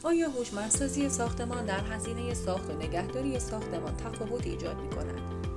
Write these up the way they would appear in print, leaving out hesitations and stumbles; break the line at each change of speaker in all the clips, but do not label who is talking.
آیا هوشمندسازی ساختمان در هزینه ساخت و نگهداری ساختمان تفاوت ایجاد می‌کند؟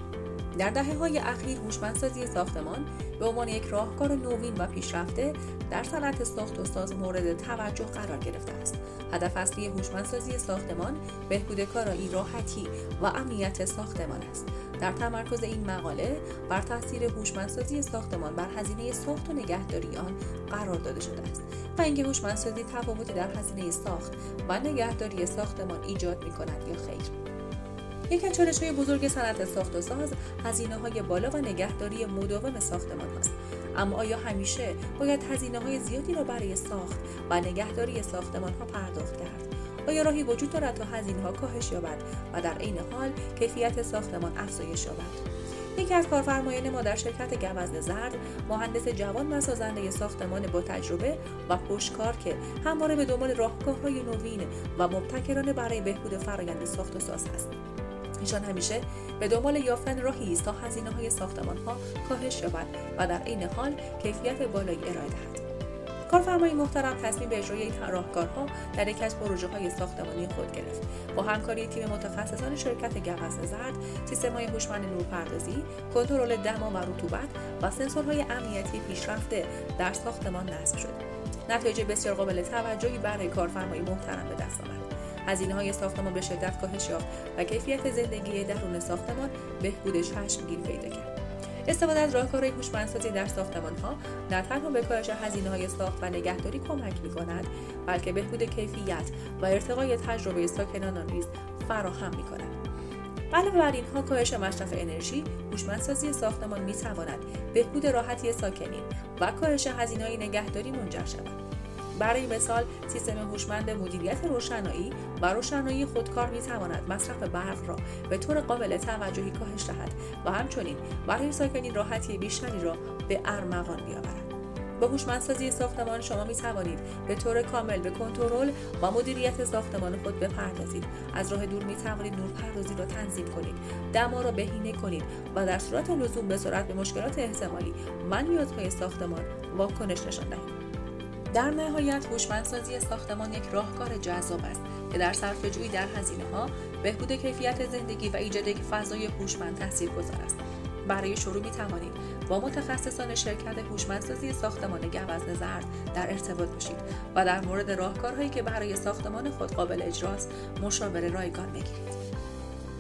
در دهه‌های اخیر هوشمندسازی ساختمان به عنوان یک راهکار نوین و پیشرفته در صنعت ساخت و ساز مورد توجه قرار گرفته است. هدف اصلی هوشمندسازی ساختمان بهبود کارایی، راحتی و امنیت ساختمان است. در تمرکز این مقاله بر تاثیر هوشمندسازی ساختمان بر هزینه ساخت و نگهداری آن قرار داده شده است و اینکه هوشمندسازی تفاوتی در هزینه ساخت و نگهداری ساختمان ایجاد می‌کند یا خیر. یکی از چالش‌های بزرگ صنعت ساخت و ساز هزینه‌های بالا و نگهداری مداوم ساختمان است. اما آیا همیشه باید هزینه‌های زیادی را برای ساخت و نگهداری ساختمان‌ها پرداخت کرد؟ آیا راهی وجود دارد تا هزینه‌ها کاهش یابد و در عین حال کیفیت ساختمان افزایش یابد؟ یکی از کارفرمایان ما در شرکت گوزن زرد، مهندس جوان و سازنده ساختمان با تجربه و پشتکار که همواره به دنبال راهکارهای نوین و مبتکرانه برای بهبود فرآیند ساخت و ساز است. ایشان همیشه به دنبال یافتن راهی است تا هزینه‌های ساختمان‌ها کاهش یابد و در عین حال کیفیت بالایی ارائه دهد. کارفرمای محترم تصمیم به اجرای این راهکارها در یکی از پروژه‌های ساختمانی خود گرفت. با همکاری تیم متخصصان شرکت گوزن زرد، سیستم‌های هوشمند نورپردازی، کنترل دما و رطوبت و سنسورهای امنیتی پیشرفته در ساختمان نصب شد. نتایج بسیار قابل توجهی برای کارفرمای محترم به دست آمد. هزینه‌های ساختمان به شدت کاهش یافت و کیفیت زندگی درون ساختمان بهبود چشمگیر پیدا کرد. استفاده از راهکارهای هوشمندسازی در ساختمان‌ها نه تنها به کاهش هزینه‌های ساخت و نگهداری کمک می‌کند، بلکه بهبود کیفیت و ارتقای تجربه ساکنان نیز فراهم می‌کند. علاوه بر اینها، کاهش مصرف انرژی، هوشمندسازی ساختمان می‌تواند بهبود راحتی ساکنین و کاهش هزینه‌های نگهداری منجر شود. برای مثال، سیستم هوشمند مدیریت روشنایی و روشنایی خودکار می‌تواند مصرف برق را به طور قابل توجهی کاهش دهد و همچنین برای ساکنین راحتی بیشتری را به ارمغان بیاورد. با هوشمندسازی ساختمان شما می‌توانید به طور کامل به کنترل و مدیریت ساختمان خود بپردازید. از راه دور می‌توانید نورپردازی را تنظیم کنید، دما را بهینه کنید و در صورت لزوم به سرعت به مشکلات احتمالی و نیازهای ساختمان واکنش نشان دهید. در نهایت، هوشمندسازی ساختمان یک راهکار جذاب است که در صرفه‌جویی در هزینه‌ها، بهبود کیفیت زندگی و ایجاد یک فضای هوشمند تاثیرگذار است. برای شروع می‌توانید با متخصصان شرکت هوشمندسازی ساختمان گوزن زرد در ارتباط باشید و در مورد راهکارهایی که برای ساختمان خود قابل اجراست مشاوره رایگان بگیرید.